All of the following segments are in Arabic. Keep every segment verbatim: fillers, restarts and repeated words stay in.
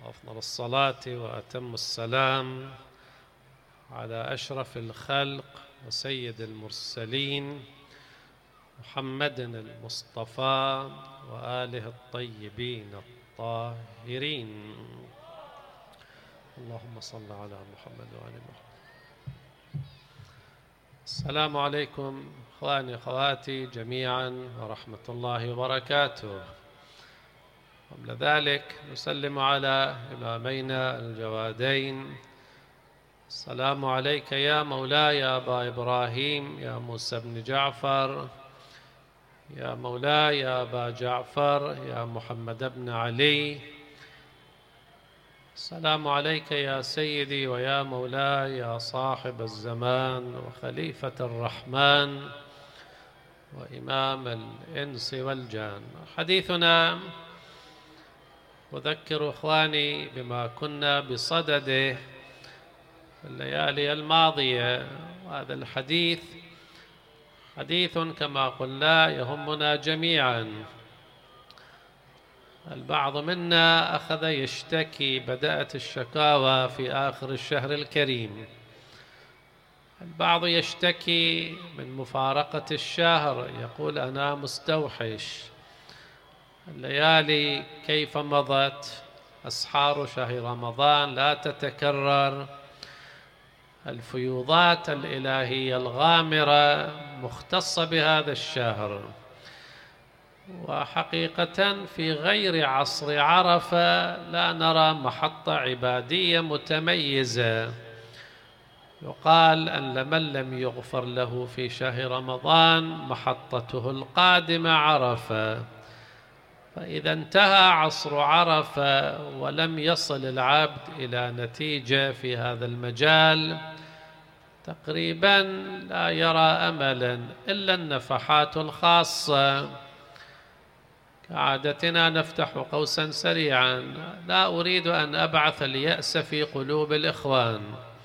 وأفضل الصلاة وأتم السلام على أشرف الخلق وسيد المرسلين محمد المصطفى وآله الطيبين الطاهرين. اللهم صل على محمد وآل محمد. السلام عليكم إخواني أخواتي جميعا ورحمة الله وبركاته. قبل ذلك نسلم على إمامينا الجوادين. السلام عليك يا مولاي يا أبا إبراهيم يا موسى بن جعفر، يا مولاي يا أبا جعفر يا محمد بن علي. السلام عليك يا سيدي ويا مولاي يا صاحب الزمان وخليفة الرحمن وإمام الإنس والجان. حديثنا أذكر إخواني بما كنا بصدده في الليالي الماضية، وهذا الحديث حديث كما قلنا يهمنا جميعا. البعض منا أخذ يشتكي، بدأت الشكاوى في آخر الشهر الكريم. البعض يشتكي من مفارقة الشهر، يقول أنا مستوحش، الليالي كيف مضت، أسحار شهر رمضان لا تتكرر، الفيوضات الإلهية الغامرة مختصة بهذا الشهر. وحقيقة في غير عصر عرفة لا نرى محطة عبادية متميزة. يقال أن لمن لم يغفر له في شهر رمضان محطته القادمة عرفة. فإذا انتهى عصر عرفة ولم يصل العبد إلى نتيجة في هذا المجال تقريبا لا يرى أملا إلا النفحات الخاصة. كعادتنا نفتح قوسا سريعا، لا أريد أن أبعث اليأس في قلوب الإخوان.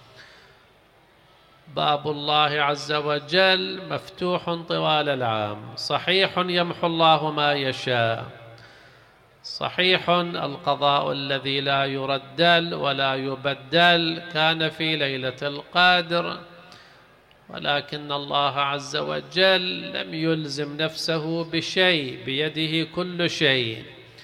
باب الله عز وجل مفتوح طوال العام، صحيح يمحو الله ما يشاء، صحيح القضاء الذي لا يردل ولا يبدل كان في ليلة القدر، ولكن الله عز وجل لم يلزم نفسه بشيء، بيده كل شيء.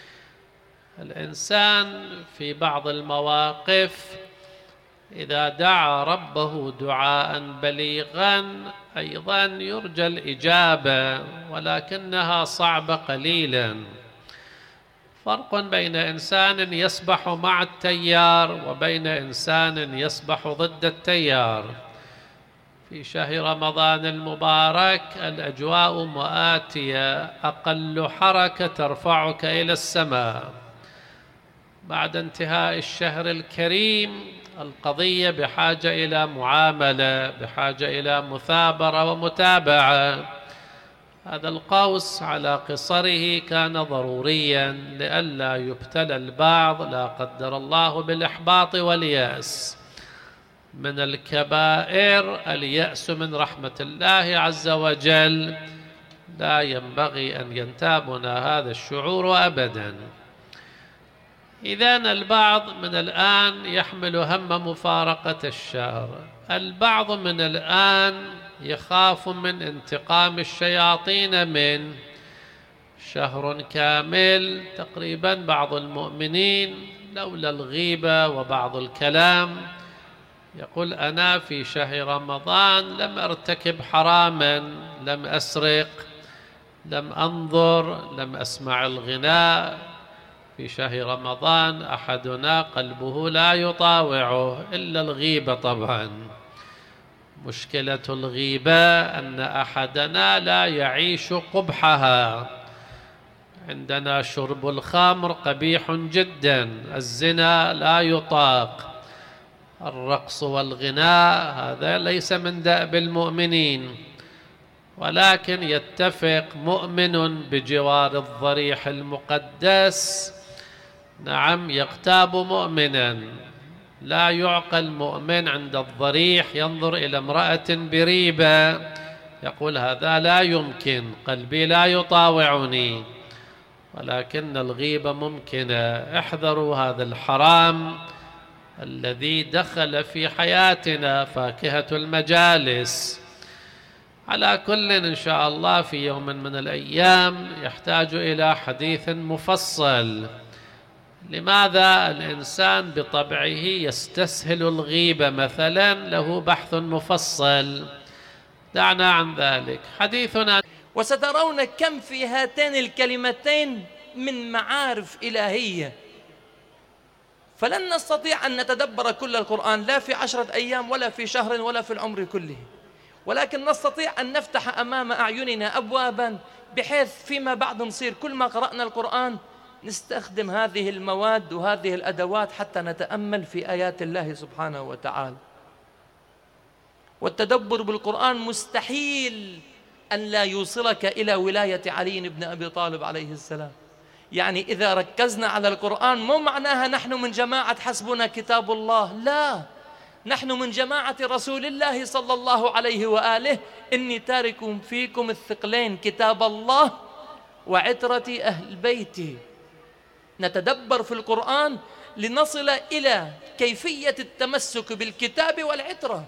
الإنسان في بعض المواقف إذا دعا ربه دعاء بليغا أيضا يرجى الإجابة، ولكنها صعبة قليلا. فرق بين إنسان يسبح مع التيار وبين إنسان يسبح ضد التيار. في شهر رمضان المبارك الأجواء مآتية، أقل حركة ترفعك إلى السماء. بعد انتهاء الشهر الكريم القضية بحاجة إلى معاملة، بحاجة إلى مثابرة ومتابعة. هذا القوس على قصره كان ضروريا لئلا يبتلى البعض لا قدر الله بالإحباط واليأس. من الكبائر اليأس من رحمة الله عز وجل، لا ينبغي أن ينتابنا هذا الشعور أبدا. إذن البعض من الآن يحمل هم مفارقة الشهر، البعض من الآن يخاف من انتقام الشياطين من شهر كامل. تقريبا بعض المؤمنين لولا الغيبة وبعض الكلام يقول أنا في شهر رمضان لم أرتكب حراما، لم أسرق، لم أنظر، لم أسمع الغناء. في شهر رمضان أحدنا قلبه لا يطاوعه إلا الغيبة. طبعا مشكلة الغيبة أن أحدنا لا يعيش قبحها. عندنا شرب الخمر قبيح جدا، الزنا لا يطاق، الرقص والغناء هذا ليس من دأب المؤمنين. ولكن يتفق مؤمن بجوار الضريح المقدس، نعم يغتاب مؤمنا. لا يعقل مؤمن عند الضريح ينظر إلى امرأة بريبة يقول هذا لا يمكن، قلبي لا يطاوعني. ولكن الغيبة ممكنة. احذروا هذا الحرام الذي دخل في حياتنا، فاكهة المجالس. على كل إن شاء الله في يوم من الأيام يحتاج إلى حديث مفصل. لماذا الإنسان بطبعه يستسهل الغيبة مثلا؟ له بحث مفصل، دعنا عن ذلك حديثنا. وسترون كم في هاتين الكلمتين من معارف إلهية، فلن نستطيع أن نتدبر كل القرآن لا في عشرة أيام ولا في شهر ولا في العمر كله، ولكن نستطيع أن نفتح أمام أعيننا أبوابا بحيث فيما بعد نصير كل ما قرأنا القرآن نستخدم هذه المواد وهذه الأدوات حتى نتأمل في آيات الله سبحانه وتعالى. والتدبر بالقرآن مستحيل أن لا يوصلك إلى ولاية علي بن أبي طالب عليه السلام. يعني إذا ركزنا على القرآن مو معناها نحن من جماعة حسبنا كتاب الله، لا، نحن من جماعة رسول الله صلى الله عليه وآله. إني تارك فيكم الثقلين كتاب الله وعترة أهل بيتي. نتدبر في القرآن لنصل إلى كيفية التمسك بالكتاب والعترة.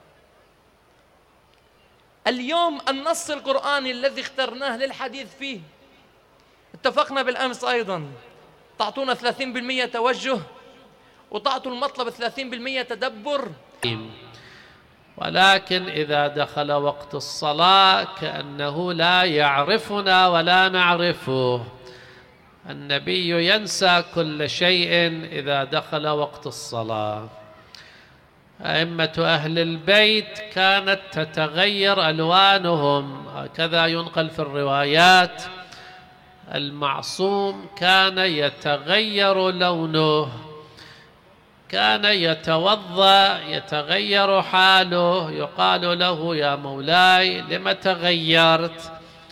اليوم النص القرآني الذي اخترناه للحديث فيه، اتفقنا بالأمس أيضا تعطونا ثلاثين بالمئة توجه وتعطوا المطلب ثلاثين بالمئة تدبر. ولكن إذا دخل وقت الصلاة كأنه لا يعرفنا ولا نعرفه. النبي ينسى كل شيء إذا دخل وقت الصلاة. أئمة أهل البيت كانت تتغير ألوانهم، هكذا ينقل في الروايات. المعصوم كان يتغير لونه، كان يتوضأ يتغير حاله، يقال له يا مولاي لم تغيرت؟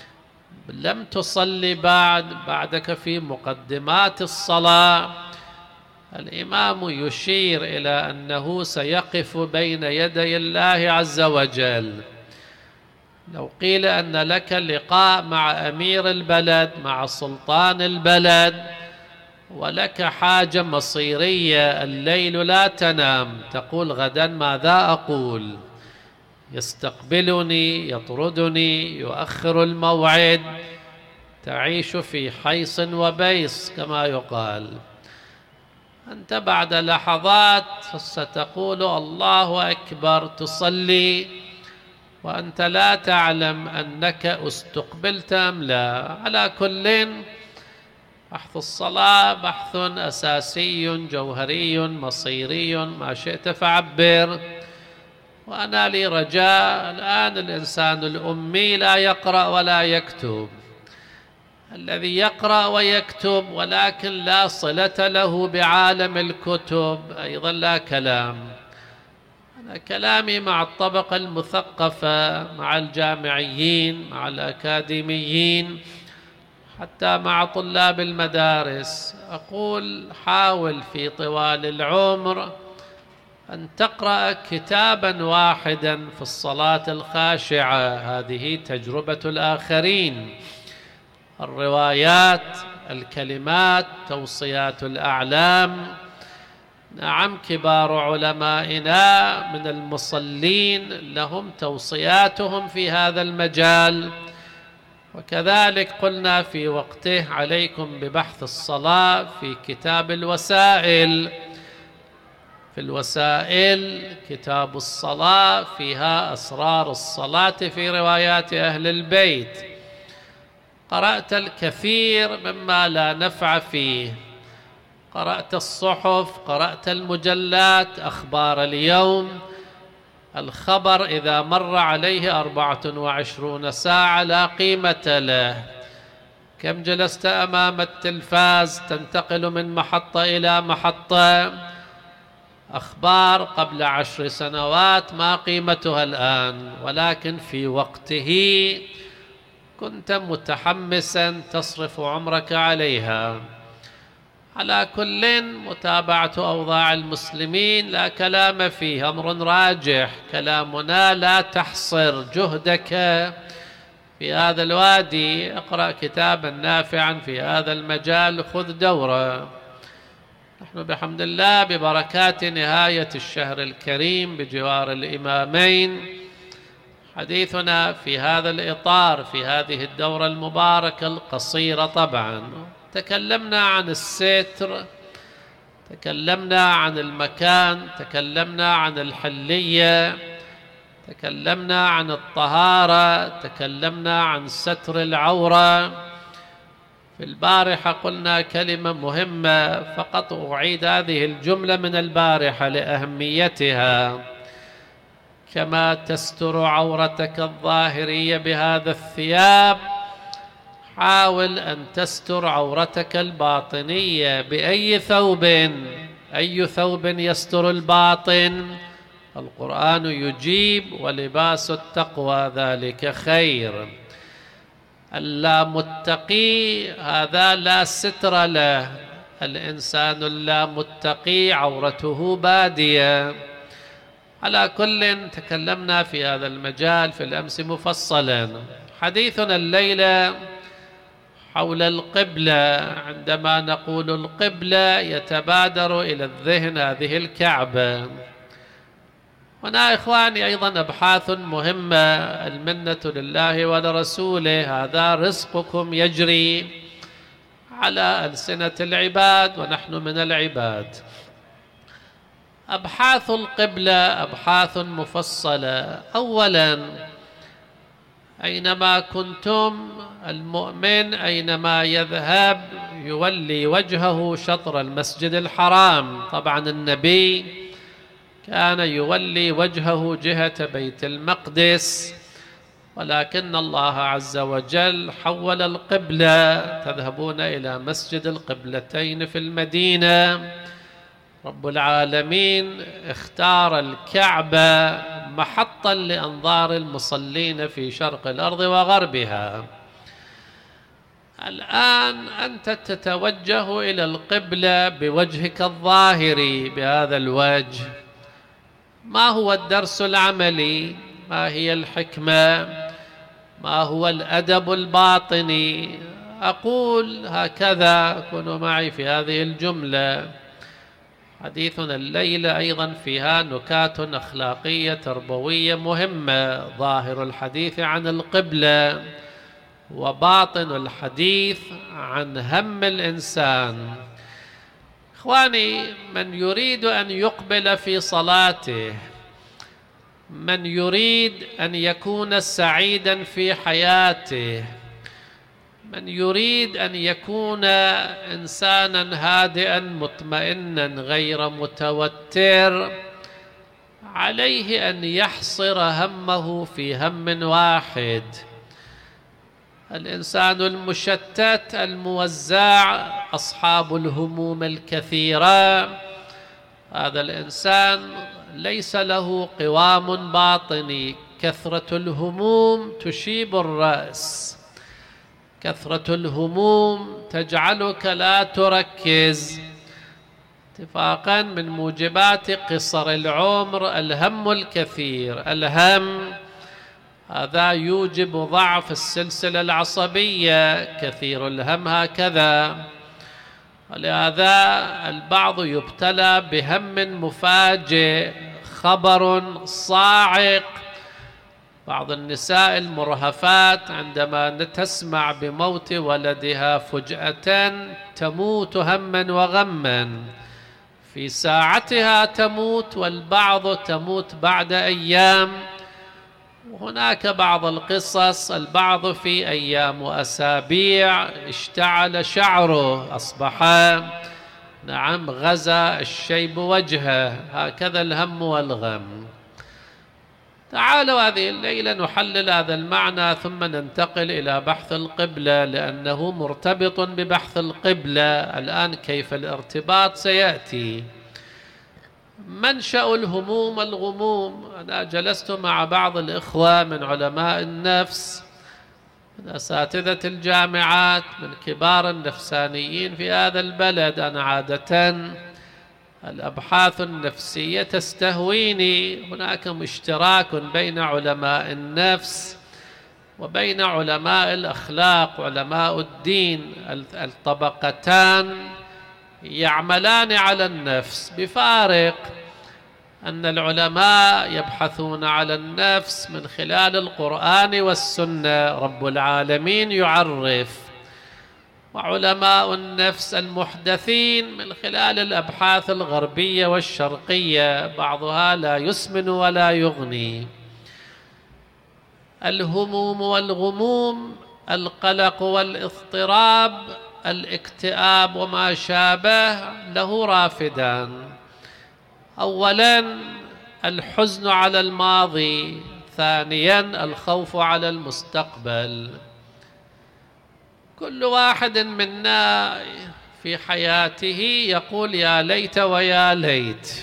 لم تصلي بعد، بعدك في مقدمات الصلاة. الإمام يشير إلى أنه سيقف بين يدي الله عز وجل. لو قيل أن لك لقاء مع أمير البلد، مع سلطان البلد، ولك حاجة مصيرية، الليل لا تنام، تقول غدا ماذا أقول؟ يستقبلني، يطردني، يؤخر الموعد، تعيش في حيص وبيص كما يقال. أنت بعد لحظات ستقول الله أكبر، تصلي وأنت لا تعلم أنك استقبلت أم لا. على كل، بحث الصلاة بحث أساسي جوهري مصيري، ما شئت فعبر. وأنا لي رجاء، الآن الإنسان الأمي لا يقرأ ولا يكتب، الذي يقرأ ويكتب ولكن لا صلة له بعالم الكتب أيضا لا كلام. أنا كلامي مع الطبقة المثقفة، مع الجامعيين، مع الأكاديميين، حتى مع طلاب المدارس. أقول حاول في طوال العمر أن تقرأ كتابا واحدا في الصلاة الخاشعة. هذه تجربة الآخرين، الروايات، الكلمات، توصيات الأعلام. نعم، كبار علمائنا من المصلين لهم توصياتهم في هذا المجال. وكذلك قلنا في وقته عليكم ببحث الصلاة في كتاب الوسائل. في الوسائل كتاب الصلاة فيها أسرار الصلاة في روايات أهل البيت. قرأت الكثير مما لا نفع فيه، قرأت الصحف، قرأت المجلات، أخبار اليوم. الخبر إذا مر عليه أربعة وعشرون ساعة لا قيمة له. كم جلست أمام التلفاز تنتقل من محطة إلى محطة. أخبار قبل عشر سنوات ما قيمتها الآن، ولكن في وقته كنت متحمسا تصرف عمرك عليها. على كل، متابعة أوضاع المسلمين لا كلام فيه، أمر راجح. كلامنا لا تحصر جهدك في هذا الوادي، اقرأ كتابا نافعا في هذا المجال، خذ دورة. نحن بحمد الله ببركات نهاية الشهر الكريم بجوار الإمامين حديثنا في هذا الإطار في هذه الدورة المباركة القصيرة. طبعا تكلمنا عن الستر، تكلمنا عن المكان، تكلمنا عن الحلية، تكلمنا عن الطهارة، تكلمنا عن ستر العورة. في البارحة قلنا كلمة مهمة، فقط أعيد هذه الجملة من البارحة لأهميتها: كما تستر عورتك الظاهرية بهذا الثياب، حاول أن تستر عورتك الباطنية بأي ثوب. أي ثوب يستر الباطن؟ القرآن يجيب: ولباس التقوى ذلك خير. اللامتقي هذا لا ستر له، الإنسان اللامتقي عورته بادية. على كل تكلمنا في هذا المجال في الأمس مفصلا. حديثنا الليلة حول القبلة. عندما نقول القبلة يتبادر إلى الذهن هذه الكعبة. هنا إخواني أيضا أبحاث مهمة، المنة لله ولرسوله، هذا رزقكم يجري على ألسنة العباد ونحن من العباد. أبحاث القبلة أبحاث مفصلة. أولا، أينما كنتم المؤمن أينما يذهب يولي وجهه شطر المسجد الحرام. طبعا النبي كان يولي وجهه جهة بيت المقدس، ولكن الله عز وجل حول القبلة. تذهبون إلى مسجد القبلتين في المدينة. رب العالمين اختار الكعبة محطا لأنظار المصلين في شرق الأرض وغربها. الآن أنت تتوجه إلى القبلة بوجهك الظاهري بهذا الوجه. ما هو الدرس العملي؟ ما هي الحكمة؟ ما هو الأدب الباطني؟ أقول هكذا، كونوا معي في هذه الجملة. حديثنا الليلة أيضا فيها نكات أخلاقية تربوية مهمة. ظاهر الحديث عن القبلة وباطن الحديث عن هم الإنسان. إخواني، من يريد أن يقبل في صلاته، من يريد أن يكون سعيدا في حياته، من يريد أن يكون إنسانا هادئا مطمئنا غير متوتر، عليه أن يحصر همه في هم واحد. الإنسان المشتت الموزع، أصحاب الهموم الكثيرة، هذا الإنسان ليس له قوام باطني. كثرة الهموم تشيب الرأس، كثرة الهموم تجعلك لا تركز. اتفاقا من موجبات قصر العمر الهم الكثير. الهم هذا يوجب ضعف السلسلة العصبية، كثير الهم هكذا. ولهذا البعض يبتلى بهم مفاجئ، خبر صاعق. بعض النساء المرهفات عندما تسمع بموت ولدها فجأة تموت هما وغما، في ساعتها تموت، والبعض تموت بعد أيام. وهناك بعض القصص البعض في أيام وأسابيع اشتعل شعره، أصبح نعم غزا الشيب وجهه. هكذا الهم والغم. تعالوا هذه الليلة نحلل هذا المعنى ثم ننتقل إلى بحث القبلة، لأنه مرتبط ببحث القبلة. الآن كيف الارتباط سيأتي. منشأ الهموم الغموم. أنا جلست مع بعض الإخوة من علماء النفس، من أساتذة الجامعات، من كبار النفسانيين في هذا البلد. أنا عادة الأبحاث النفسية تستهويني. هناك اشتراك بين علماء النفس وبين علماء الأخلاق علماء الدين، الطبقتان يعملان على النفس، بفارق أن العلماء يبحثون على النفس من خلال القرآن والسنة، رب العالمين يعرف، وعلماء النفس المحدثين من خلال الأبحاث الغربية والشرقية، بعضها لا يسمن ولا يغني. الهموم والغموم، القلق والاضطراب، الاكتئاب وما شابه له رافدان: أولاً الحزن على الماضي، ثانياً الخوف على المستقبل. كل واحد منا في حياته يقول يا ليت ويا ليت.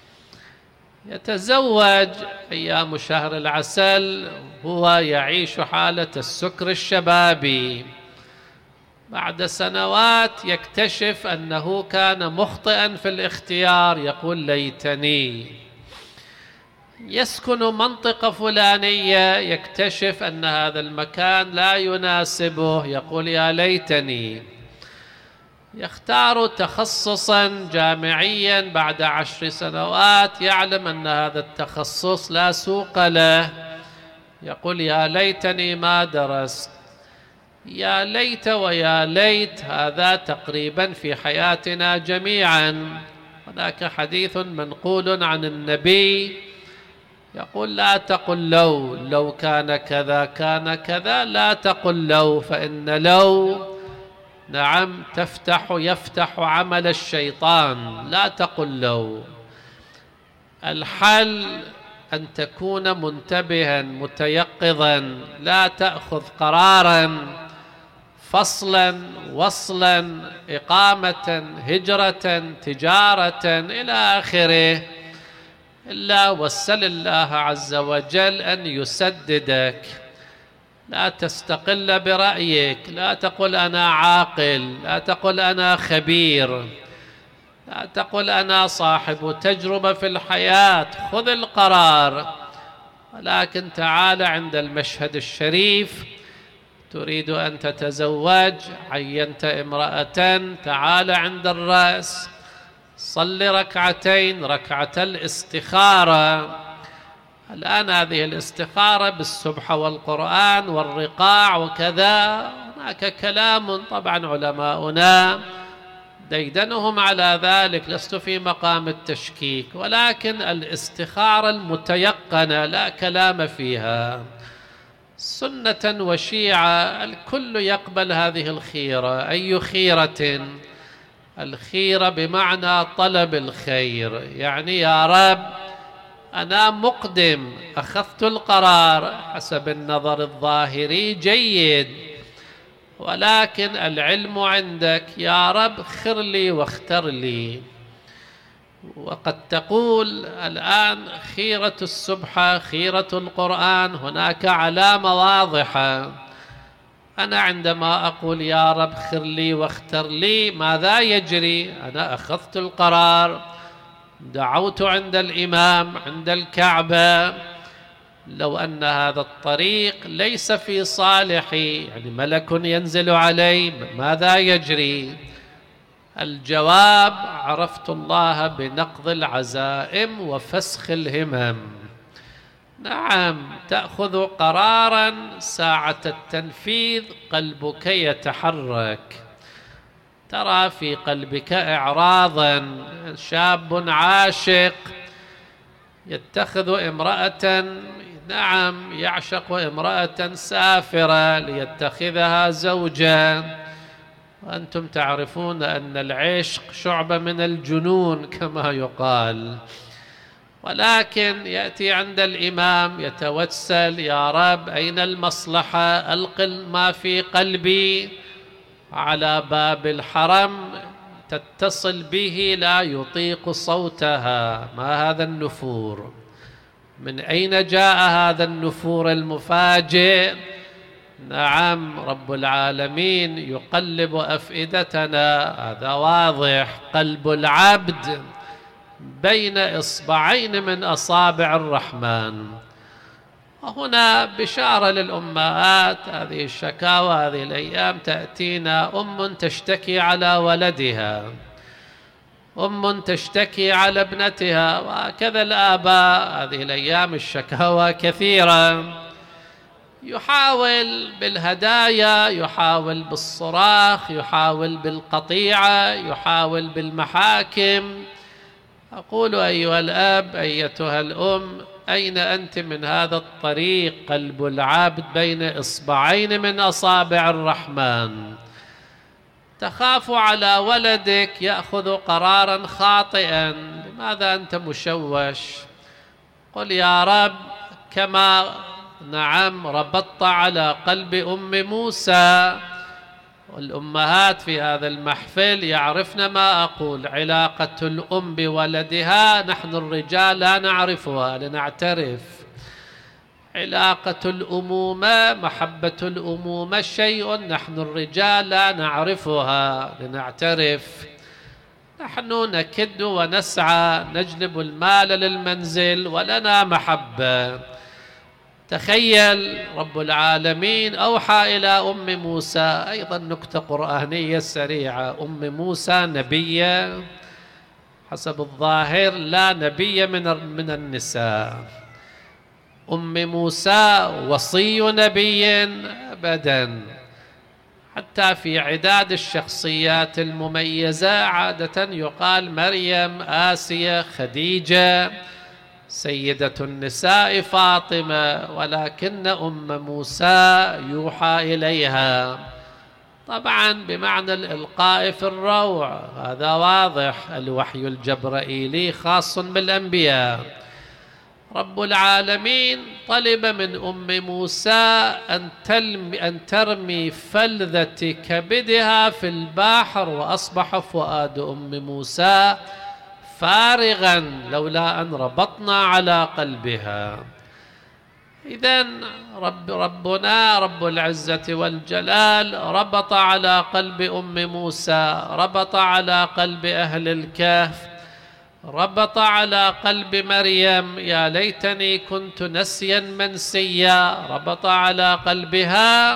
يتزوج أيام شهر العسل، هو يعيش حالة السكر الشبابي، بعد سنوات يكتشف أنه كان مخطئا في الاختيار، يقول ليتني. يسكن منطقة فلانية، يكتشف أن هذا المكان لا يناسبه، يقول يا ليتني. يختار تخصصا جامعيا، بعد عشر سنوات يعلم أن هذا التخصص لا سوق له، يقول يا ليتني ما درست. يا ليت ويا ليت، هذا تقريبا في حياتنا جميعا. هناك حديث منقول عن النبي يقول لا تقل لو، لو كان كذا كان كذا، لا تقل لو، فإن لو نعم تفتح يفتح عمل الشيطان، لا تقل لو. الحل أن تكون منتبها متيقظا، لا تأخذ قرارا فصلا وصلا، إقامة، هجرة، تجارة إلى آخره، إلا وسل الله عز وجل أن يسددك. لا تستقل برأيك، لا تقل أنا عاقل، لا تقل أنا خبير، لا تقل أنا صاحب تجربة في الحياة. خذ القرار، ولكن تعال عند المشهد الشريف، تريد أن تتزوج، عينت امرأة، تعال عند الرأس، صل ركعتين، ركعة الاستخارة. الآن هذه الاستخارة بالسبحة والقرآن والرقاع وكذا، هناك كلام طبعا علماؤنا ديدنهم على ذلك، لست في مقام التشكيك، ولكن الاستخارة المتيقنة لا كلام فيها، سنة وشيعة، الكل يقبل هذه الخيرة. أي خيرة؟ الخيرة بمعنى طلب الخير، يعني يا رب أنا مقدم، أخذت القرار حسب النظر الظاهري جيد، ولكن العلم عندك، يا رب خر لي واختر لي. وقد تقول الآن خيرة السبحة، خيرة القرآن، هناك علامة واضحة. أنا عندما أقول يا رب خر لي واختر لي، ماذا يجري؟ أنا أخذت القرار، دعوت عند الإمام، عند الكعبة. لو أن هذا الطريق ليس في صالحي، يعني ملك ينزل علي، ماذا يجري؟ الجواب: عرفت الله بنقض العزائم وفسخ الهمم. نعم، تأخذ قراراً، ساعة التنفيذ قلبك يتحرك، ترى في قلبك إعراضاً. شاب عاشق يتخذ امرأة، نعم يعشق امرأة سافرة ليتخذها زوجة، وأنتم تعرفون أن العشق شعبة من الجنون كما يقال. ولكن يأتي عند الإمام يتوسل: يا رب أين المصلحة؟ ألقل ما في قلبي. على باب الحرم تتصل به، لا يطيق صوتها. ما هذا النفور؟ من أين جاء هذا النفور المفاجئ؟ نعم، رب العالمين يقلب أفئدتنا، هذا واضح. قلب العبد بين إصبعين من أصابع الرحمن. وهنا بشارة للأمهات. هذه الشكاوى هذه الأيام تأتينا أم تشتكي على ولدها، أم تشتكي على ابنتها، وهكذا الآباء. هذه الأيام الشكاوى كثيرة، يحاول بالهدايا، يحاول بالصراخ، يحاول بالقطيعة، يحاول بالمحاكم. أقول أيها الأب، أيتها الأم، أين أنت من هذا الطريق؟ قلب العبد بين إصبعين من أصابع الرحمن. تخاف على ولدك يأخذ قرارا خاطئا، لماذا أنت مشوش؟ قل يا رب كما نعم ربطت على قلب أم موسى. والأمهات في هذا المحفل يعرفن ما أقول. علاقة الأم بولدها نحن الرجال لا نعرفها، لنعترف. علاقة الأمومة، محبة الأمومة شيء نحن الرجال لا نعرفها، لنعترف. نحن نكد ونسعى، نجلب المال للمنزل ولنا محبة. تخيل رب العالمين أوحى إلى أم موسى. أيضا نكتة قرآنية سريعة. أم موسى نبية حسب الظاهر، لا نبي من من النساء. أم موسى وصي نبي أبدا. حتى في عداد الشخصيات المميزة عادة يقال مريم، آسيا، خديجة، سيدة النساء فاطمة، ولكن أم موسى يوحى إليها طبعا بمعنى الإلقاء في الروع، هذا واضح. الوحي الجبرائيلي خاص بالأنبياء. رب العالمين طلب من أم موسى أن, أن ترمي فلذة كبدها في البحر، وأصبح فؤاد أم موسى فارغا لولا أن ربطنا على قلبها. إذن رب ربنا رب العزة والجلال ربط على قلب أم موسى، ربط على قلب أهل الكهف، ربط على قلب مريم. يا ليتني كنت نسيا منسيا. ربط على قلبها.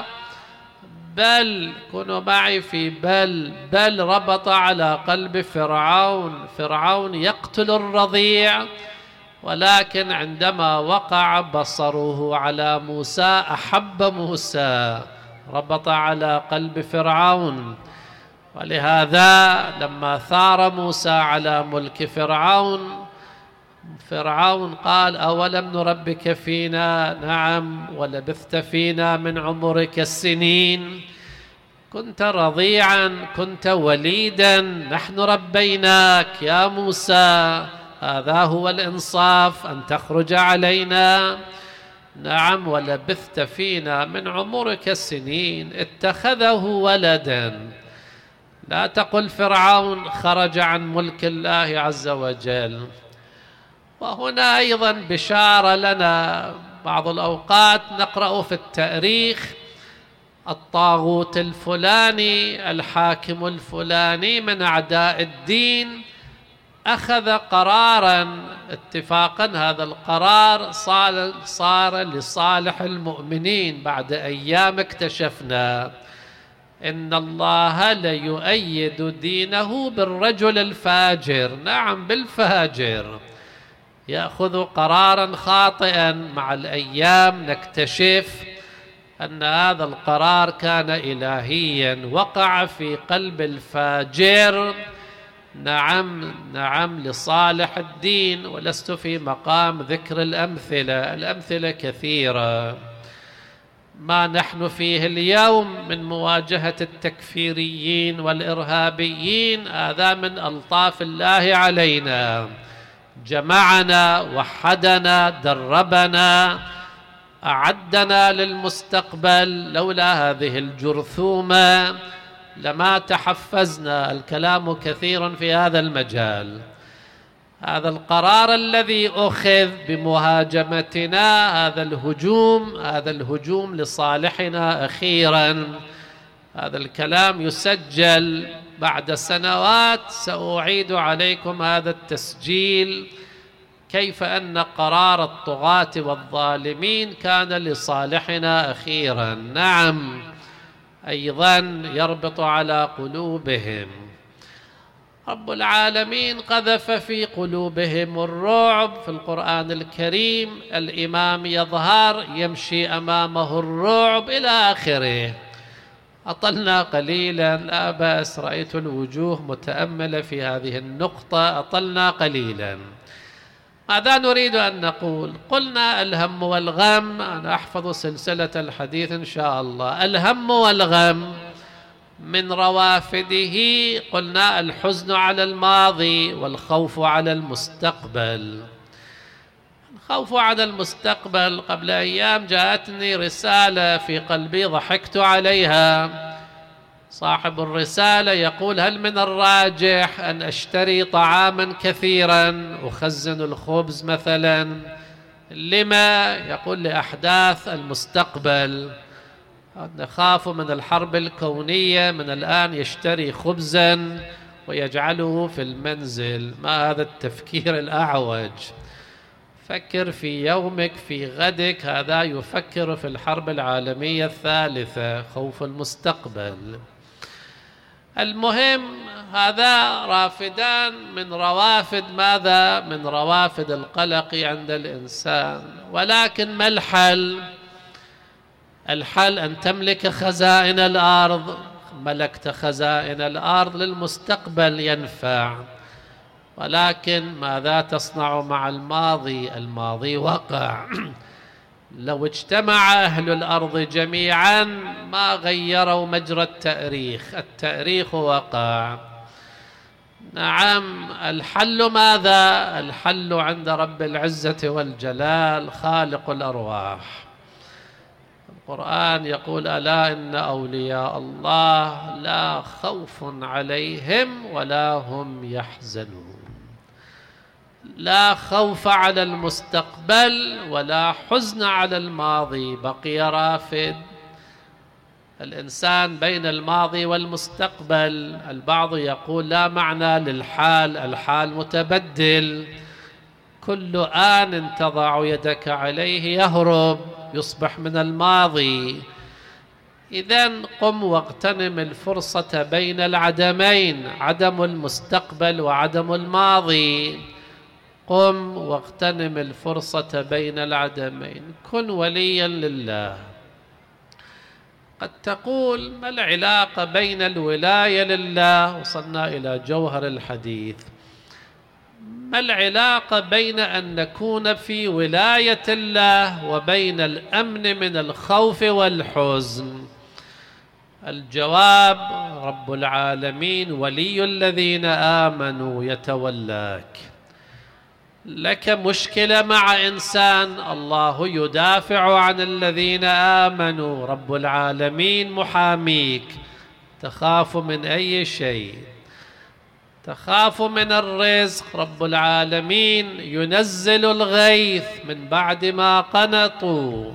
بل كونوا معي في بل بل ربط على قلب فرعون. فرعون يقتل الرضيع، ولكن عندما وقع بصره على موسى أحب موسى. ربط على قلب فرعون. ولهذا لما ثار موسى على ملك فرعون، فرعون قال: أولم نربك فينا؟ نعم، ولبثت فينا من عمرك السنين، كنت رضيعا، كنت وليدا، نحن ربيناك يا موسى. هذا هو الإنصاف، أن تخرج علينا. نعم، ولبثت فينا من عمرك السنين. اتخذه ولدا. لا تقل فرعون خرج عن ملك الله عز وجل. وهنا أيضا بشارة لنا. بعض الأوقات نقرأ في التاريخ الطاغوت الفلاني، الحاكم الفلاني من أعداء الدين أخذ قرارا اتفاقا، هذا القرار صار, صار لصالح المؤمنين. بعد أيام اكتشفنا إن الله ليؤيد دينه بالرجل الفاجر. نعم، بالفاجر. يأخذ قرارا خاطئا، مع الأيام نكتشف أن هذا القرار كان إلهيا، وقع في قلب الفاجر. نعم نعم، لصالح الدين. ولست في مقام ذكر الأمثلة، الأمثلة كثيرة. ما نحن فيه اليوم من مواجهة التكفيريين والإرهابيين هذا من ألطاف الله علينا. جمعنا، وحدنا، دربنا، أعدنا للمستقبل. لولا هذه الجرثومة لما تحفزنا. الكلام كثير في هذا المجال. هذا القرار الذي أخذ بمهاجمتنا، هذا الهجوم، هذا الهجوم لصالحنا أخيرا. هذا الكلام يسجل بعد سنوات، سأعيد عليكم هذا التسجيل كيف أن قرار الطغاة والظالمين كان لصالحنا أخيرا. نعم، أيضا يربط على قلوبهم. رب العالمين قذف في قلوبهم الرعب. في القرآن الكريم الإمام يظهر يمشي أمامه الرعب إلى آخره. أطلنا قليلا، لا بأس، رأيت الوجوه متأملة في هذه النقطة، أطلنا قليلا. ماذا نريد أن نقول؟ قلنا الهم والغم، أنا أحفظ سلسلة الحديث إن شاء الله. الهم والغم من روافده قلنا الحزن على الماضي والخوف على المستقبل. الخوف على المستقبل، قبل أيام جاءتني رسالة في قلبي ضحكت عليها. صاحب الرسالة يقول: هل من الراجح أن أشتري طعاما كثيرا أخزن الخبز مثلا؟ لما؟ يقول: لأحداث المستقبل، نخاف من الحرب الكونية، من الآن يشتري خبزا ويجعله في المنزل. ما هذا التفكير الأعوج؟ فكر في يومك، في غدك. هذا يفكر في الحرب العالمية الثالثة، خوف المستقبل. المهم، هذا رافدان من روافد ماذا؟ من روافد القلق عند الإنسان. ولكن ما الحل؟ الحل أن تملك خزائن الأرض. ملكت خزائن الأرض للمستقبل ينفع. ولكن ماذا تصنع مع الماضي؟ الماضي وقع. لو اجتمع أهل الأرض جميعا ما غيروا مجرى التاريخ، التاريخ وقع. نعم، الحل ماذا؟ الحل عند رب العزة والجلال خالق الأرواح. القرآن يقول: ألا إن أولياء الله لا خوف عليهم ولا هم يحزنون. لا خوف على المستقبل ولا حزن على الماضي، بقي رافد. الإنسان بين الماضي والمستقبل. البعض يقول: لا معنى للحال، الحال متبدل، كل آن تضع يدك عليه يهرب، يصبح من الماضي. إذن قم واغتنم الفرصة بين العدمين، عدم المستقبل وعدم الماضي. قم واغتنم الفرصة بين العدمين، كن وليا لله. قد تقول: ما العلاقة بين الولاية لله؟ وصلنا إلى جوهر الحديث. ما العلاقة بين أن نكون في ولاية الله وبين الأمن من الخوف والحزن؟ الجواب: رب العالمين ولي الذين آمنوا يتولاك. لك مشكلة مع إنسان، الله يدافع عن الذين آمنوا، رب العالمين محاميك. تخاف من أي شيء؟ تخاف من الرزق، رب العالمين ينزل الغيث من بعد ما قنطوا.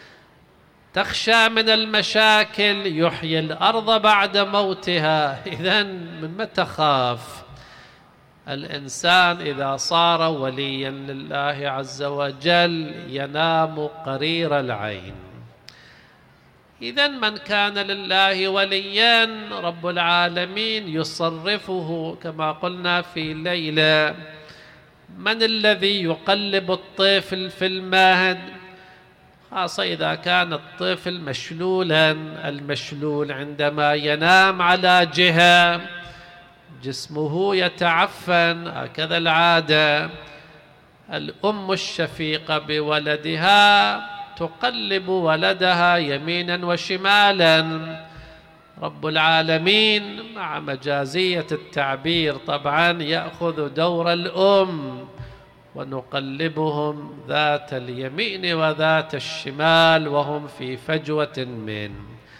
تخشى من المشاكل، يحيي الأرض بعد موتها. إذن من متى تخاف؟ الإنسان إذا صار وليا لله عز وجل ينام قرير العين. إذن من كان لله وليا رب العالمين يصرفه كما قلنا في ليلة. من الذي يقلب الطفل في المهد؟ خاصة إذا كان الطفل مشلولا. المشلول عندما ينام على جهة جسمه يتعفن، هكذا العادة. الأم الشفيقة بولدها تقلب ولدها يمينا وشمالا. رب العالمين مع مجازية التعبير طبعا يأخذ دور الأم، ونقلبهم ذات اليمين وذات الشمال وهم في فجوة منه.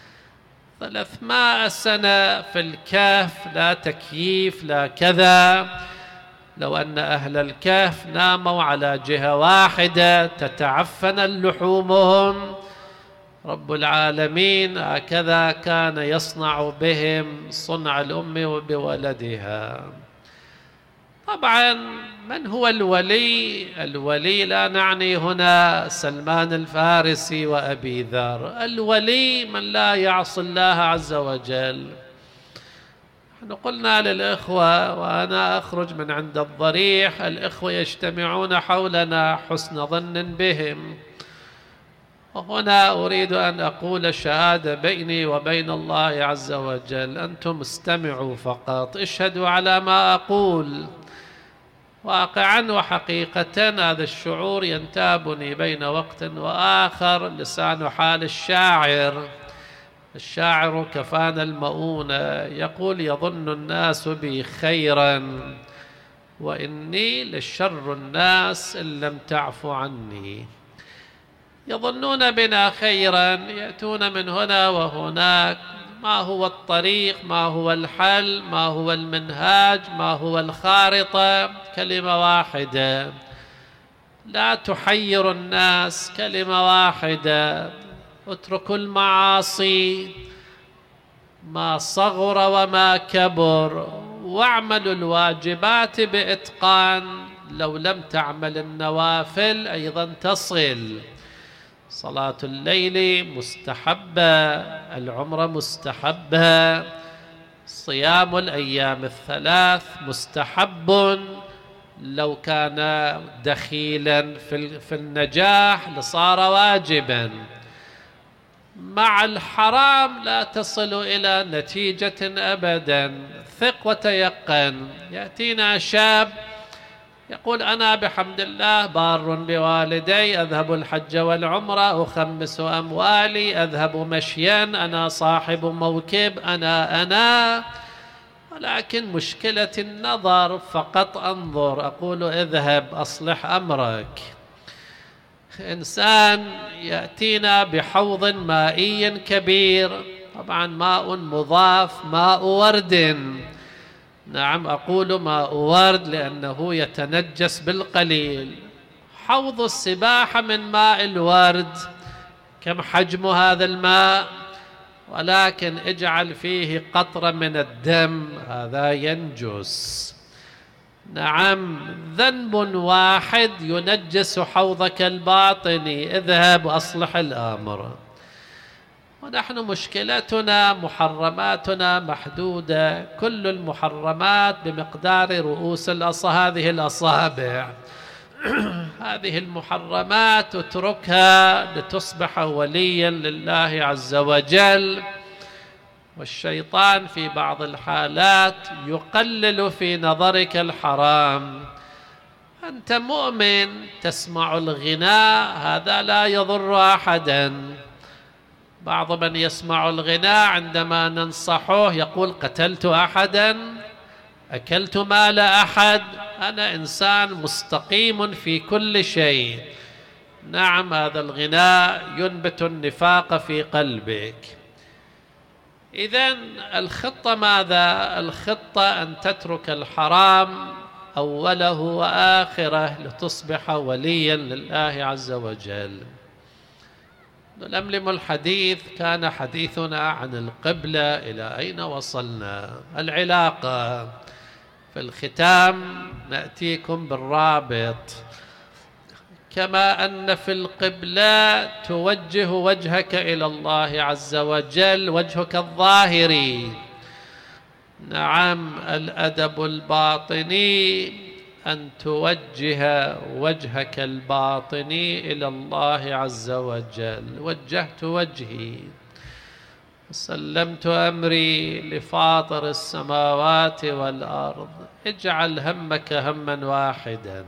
ثلاثمائة سنة في الكهف، لا تكييف لا كذا. لو أن أهل الكهف ناموا على جهة واحدة تتعفن لحومهم. رب العالمين هكذا كان يصنع بهم صنع الأم بولدها. طبعا من هو الولي؟ الولي لا نعني هنا سلمان الفارسي وأبي ذر، الولي من لا يعصي الله عز وجل. نحن قلنا للإخوة وأنا أخرج من عند الضريح، الإخوة يجتمعون حولنا حسن ظن بهم، وهنا أريد أن أقول الشهادة بيني وبين الله عز وجل، أنتم استمعوا فقط، اشهدوا على ما أقول. واقعا وحقيقة هذا الشعور ينتابني بين وقت وآخر، لسان حال الشاعر. الشاعر كفان المؤونة يقول: يظن الناس بي خيرا وإني لشر الناس إن لم تعفو عني. يظنون بنا خيرا، يأتون من هنا وهناك، ما هو الطريق، ما هو الحل، ما هو المنهاج، ما هو الخارطة؟ كلمة واحدة: لا تحير الناس، كلمة واحدة: اتركوا المعاصي ما صغر وما كبر، واعملوا الواجبات بإتقان، لو لم تعمل النوافل أيضا تصل. صلاة الليل مستحبة، العمرة مستحبة، صيام الأيام الثلاث مستحب، لو كان دخيلا في النجاح لصار واجبا. مع الحرام لا تصل إلى نتيجة أبدا، ثق وتيقن. يأتينا شاب يقول: أنا بحمد الله بار بوالدي، أذهب الحج والعمرة، أخمس أموالي، أذهب مشيا، أنا صاحب موكب، أنا أنا ولكن مشكلة النظر، فقط أنظر. أقول: اذهب أصلح أمرك. إنسان يأتينا بحوض مائي كبير، طبعا ماء مضاف، ماء ورد، نعم أقول ماء ورد لأنه يتنجس بالقليل. حوض السباحة من ماء الورد، كم حجم هذا الماء؟ ولكن اجعل فيه قطرة من الدم، هذا ينجس. نعم، ذنب واحد ينجس حوضك الباطني، اذهب وأصلح الأمر. ونحن مشكلتنا محرماتنا محدودة، كل المحرمات بمقدار رؤوس الأصابع، هذه الأصابع هذه المحرمات اتركها لتصبح وليا لله عز وجل. والشيطان في بعض الحالات يقلل في نظرك الحرام. أنت مؤمن تسمع الغناء، هذا لا يضر أحدا. بعض من يسمع الغناء عندما ننصحه يقول: قتلت أحدا؟ أكلت مال أحد؟ أنا إنسان مستقيم في كل شيء. نعم، هذا الغناء ينبت النفاق في قلبك. إذن الخطة ماذا؟ الخطة أن تترك الحرام أوله وآخره لتصبح وليا لله عز وجل. نلملم الحديث، كان حديثنا عن القبلة، إلى أين وصلنا؟ العلاقة. في الختام نأتيكم بالرابط. كما أن في القبلة توجه وجهك إلى الله عز وجل، وجهك الظاهري. نعم، الأدب الباطني أن توجه وجهك الباطني إلى الله عز وجل. وجهت وجهي سلمت أمري لفاطر السماوات والأرض، اجعل همك هما واحدا.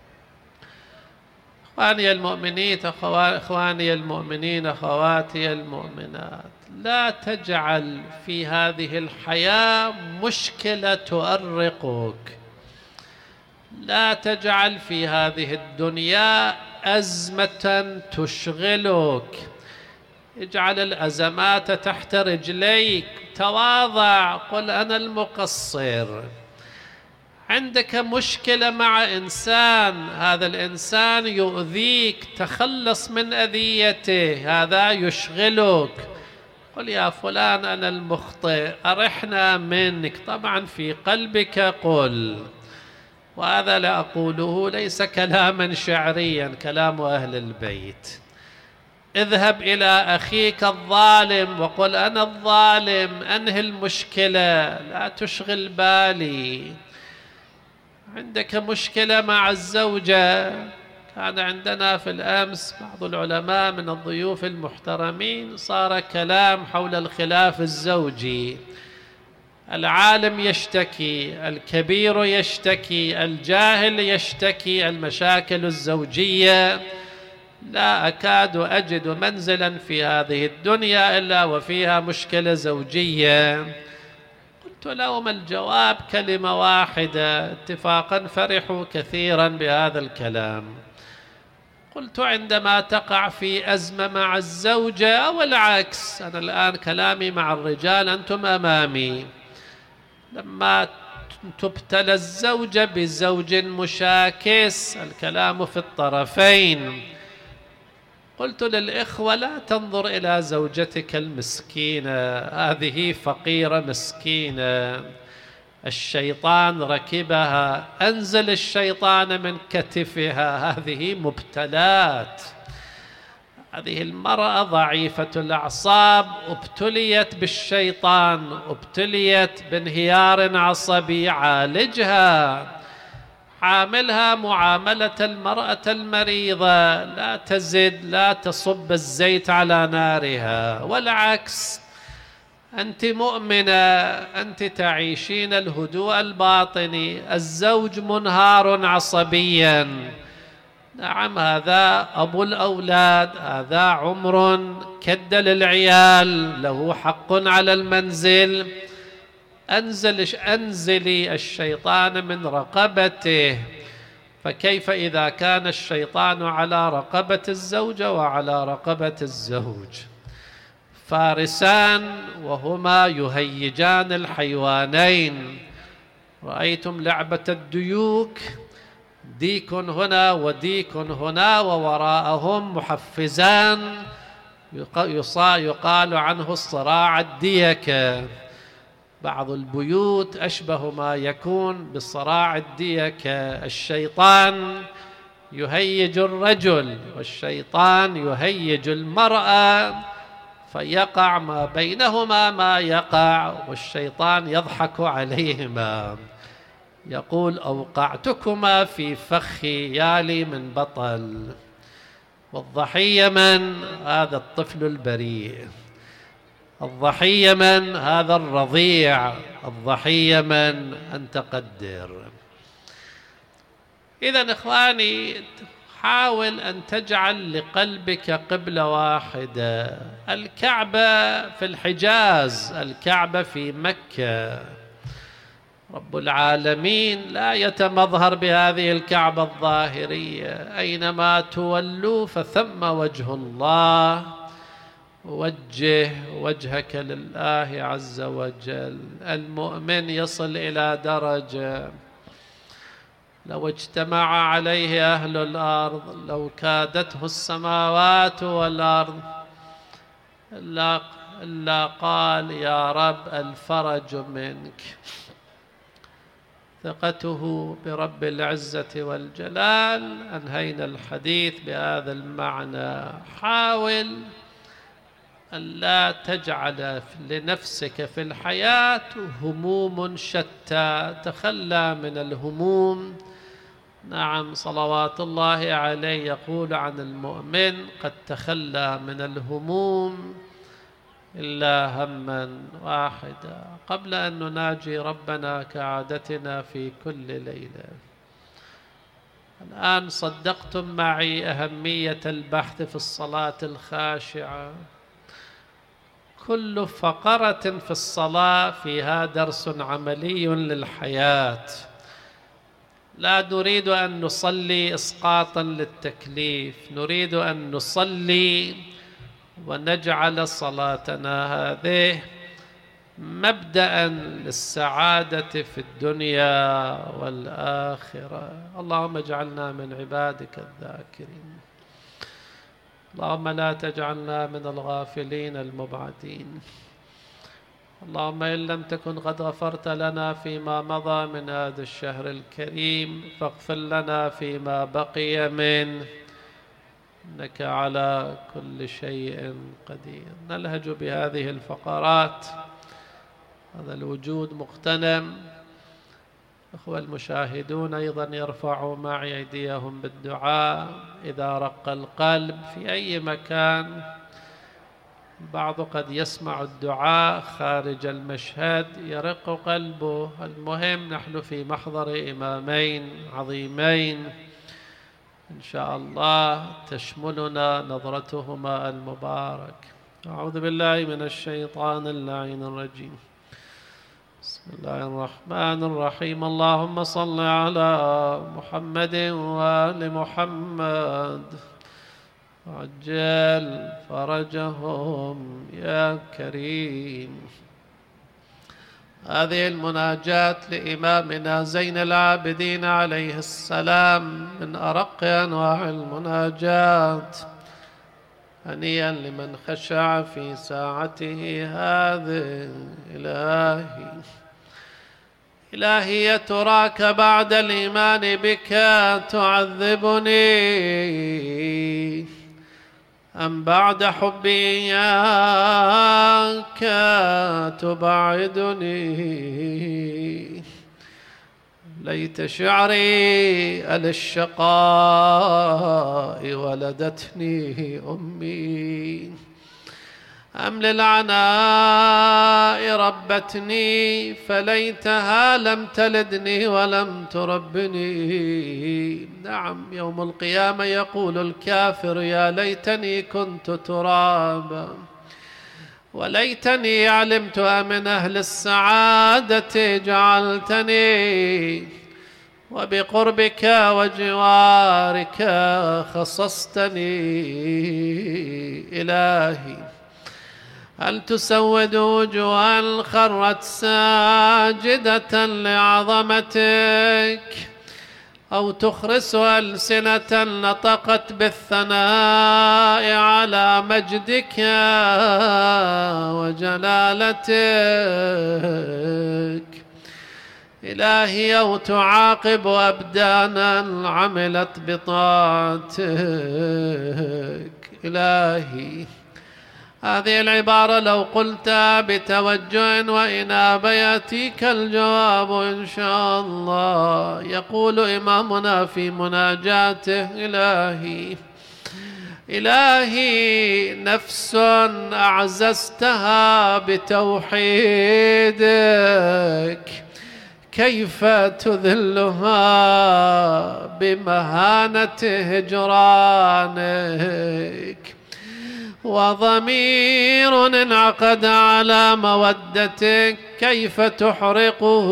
إخواني المؤمنين إخواني المؤمنين أخواتي المؤمنات، لا تجعل في هذه الحياة مشكلة تؤرقك، لا تجعل في هذه الدنيا أزمة تشغلك، اجعل الأزمات تحت رجليك، تواضع، قل أنا المقصر. عندك مشكلة مع إنسان، هذا الإنسان يؤذيك، تخلص من أذيته، هذا يشغلك، قل يا فلان أنا المخطئ، أرحنا منك. طبعا في قلبك قل، وهذا لا أقوله ليس كلاما شعريا، كلام أهل البيت. اذهب إلى أخيك الظالم وقل أنا الظالم، أنهي المشكلة، لا تشغل بالي. عندك مشكلة مع الزوجة، كان عندنا في الأمس بعض العلماء من الضيوف المحترمين صار كلام حول الخلاف الزوجي، العالم يشتكي، الكبير يشتكي، الجاهل يشتكي، المشاكل الزوجية. لا أكاد أجد منزلا في هذه الدنيا إلا وفيها مشكلة زوجية. قلت لهم الجواب كلمة واحدة، اتفاقا فرحوا كثيرا بهذا الكلام. قلت عندما تقع في أزمة مع الزوجة أو العكس، أنا الآن كلامي مع الرجال، أنتم أمامي، لما تبتلى الزوجة بزوج مشاكس، الكلام في الطرفين. قلت للإخوة لا تنظر إلى زوجتك المسكينة، هذه فقيرة مسكينة، الشيطان ركبها، أنزل الشيطان من كتفها، هذه مبتلات. هذه المرأة ضعيفة الأعصاب، ابتليت بالشيطان، ابتليت بانهيار عصبي، عالجها، عاملها معاملة المرأة المريضة، لا تزد، لا تصب الزيت على نارها، والعكس. أنت مؤمنة، أنت تعيشين الهدوء الباطني، الزوج منهار عصبيا، نعم هذا أبو الأولاد، هذا عمر كد للعيال، له حق على المنزل، أنزل أنزلي الشيطان من رقبته. فكيف إذا كان الشيطان على رقبة الزوجة وعلى رقبة الزوج؟ فارسان وهما يهيجان الحيوانين. رأيتم لعبة الديوك، ديك هنا وديك هنا، ووراءهم محفزان، يقال عنه الصراع الديكة. بعض البيوت أشبه ما يكون بالصراع الديكة، الشيطان يهيج الرجل والشيطان يهيج المرأة، فيقع ما بينهما ما يقع، والشيطان يضحك عليهما، يقول أوقعتكما في فخ يالي من بطل. والضحية من؟ هذا الطفل البريء، الضحية من؟ هذا الرضيع، الضحية من؟ أنت قدر. إذن إخواني، حاول أن تجعل لقلبك قبلة واحدة، الكعبة في الحجاز، الكعبة في مكة. رب العالمين لا يتمظهر بهذه الكعبة الظاهرية، أينما تولوا فثم وجه الله. وجه وجهك لله عز وجل. المؤمن يصل إلى درجة لو اجتمع عليه أهل الأرض، لو كادته السماوات والأرض، إلا, إلا قال يا رب الفرج منك. ثقته برب العزة والجلال. أنهينا الحديث بهذا المعنى. حاول أن لا تجعل لنفسك في الحياة هموم شتى، تخلى من الهموم. نعم، صلوات الله عليه يقول عن المؤمن قد تخلى من الهموم إلا هما واحدا. قبل أن نناجي ربنا كعادتنا في كل ليلة، الآن صدقتم معي أهمية البحث في الصلاة الخاشعة. كل فقرة في الصلاة فيها درس عملي للحياة. لا نريد أن نصلي إسقاطا للتكليف، نريد أن نصلي ونجعل صلاتنا هذه مبدأ للسعادة في الدنيا والآخرة. اللهم اجعلنا من عبادك الذاكرين، اللهم لا تجعلنا من الغافلين المبعدين. اللهم إن لم تكن قد غفرت لنا فيما مضى من هذا الشهر الكريم فاغفر لنا فيما بقي منه، إنك على كل شيء قدير. نلهج بهذه الفقرات، هذا الوجود مغتنم. أخوة المشاهدون أيضا يرفعوا معي أيديهم بالدعاء إذا رق القلب في أي مكان. البعض قد يسمع الدعاء خارج المشهد يرق قلبه. المهم نحن في محضر إمامين عظيمين إن شاء الله تشملنا نظرتهما المبارك. أعوذ بالله من الشيطان اللعين الرجيم. بسم الله الرحمن الرحيم. اللهم صل على محمد وآل محمد وعجل فرجهم يا كريم. هذه المناجاة لإمامنا زين العابدين عليه السلام من أرق أنواع المناجات. هنيئا لمن خشع في ساعته هذه. إلهي إلهي تراك بعد الإيمان بك تعذبني أم بعد حبي إياك تبعدني؟ ليت شعري على الشقاء ولدتني أمي أم للعناء ربتني فليتها لم تلدني ولم تربني. نعم يوم القيامة يقول الكافر يا ليتني كنت ترابا وليتني علمت من أهل السعادة جعلتني وبقربك وجوارك خصصتني. إلهي هل تسود وجوها خرت ساجدة لعظمتك أو تخرس ألسنة نطقت بالثناء على مجدك وجلالتك؟ إلهي أو تعاقب أبدانا عملت بطاعتك. إلهي هذه العبارة لو قلتها بتوجه وإنابة يأتيك الجواب إن شاء الله. يقول إمامنا في مناجاته إلهي إلهي نفس أعززتها بتوحيدك كيف تذلها بمهانة هجرانك؟ وضمير انعقد على مودتك كيف تحرقه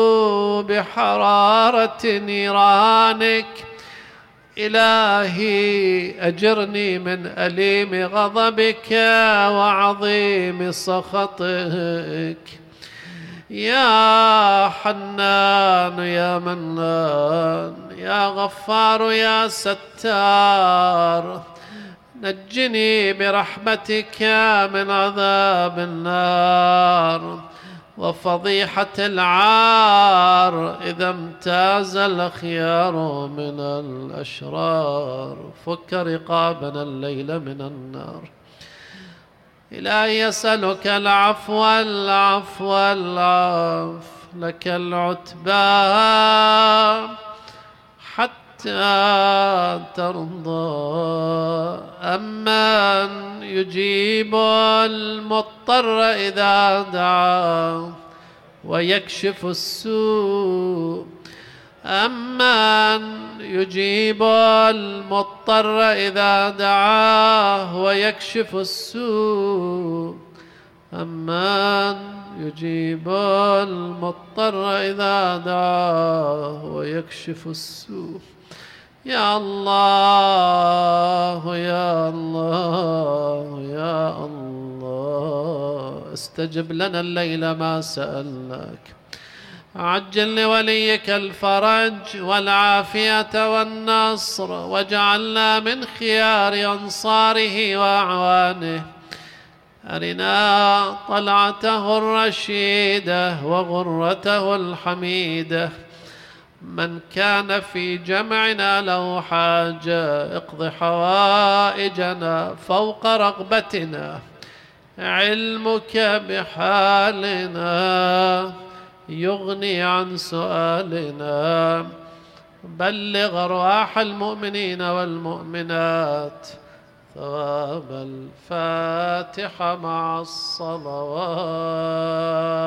بحرارة نيرانك؟ إلهي أجرني من أليم غضبك وعظيم سخطك. يا حنان يا منان يا غفار يا ستار نجني برحمتك من عذاب النار وفضيحة العار إذا امتاز الأخيار من الأشرار. فك رقابنا الليل من النار. إلهي يسألك العفو العفو العفو لك العتبى حتى ترضى. أمن يجيب المضطر إذا دعاه ويكشف السوء؟ أمن يجيب المضطر إذا دعاه ويكشف السوء؟ أمن يجيب المضطر إذا دعاه ويكشف السوء؟ يا الله يا الله يا الله استجب لنا الليل ما سألناك. عجل لوليك الفرج والعافية والنصر واجعلنا من خيار أنصاره وأعوانه. أرنا طلعته الرشيدة وغرته الحميدة. من كان في جمعنا له حاجة اقض حوائجنا فوق رغبتنا. علمك بحالنا يغني عن سؤالنا. بلغ أرواح المؤمنين والمؤمنات ثواب الفاتحة مع الصلوات.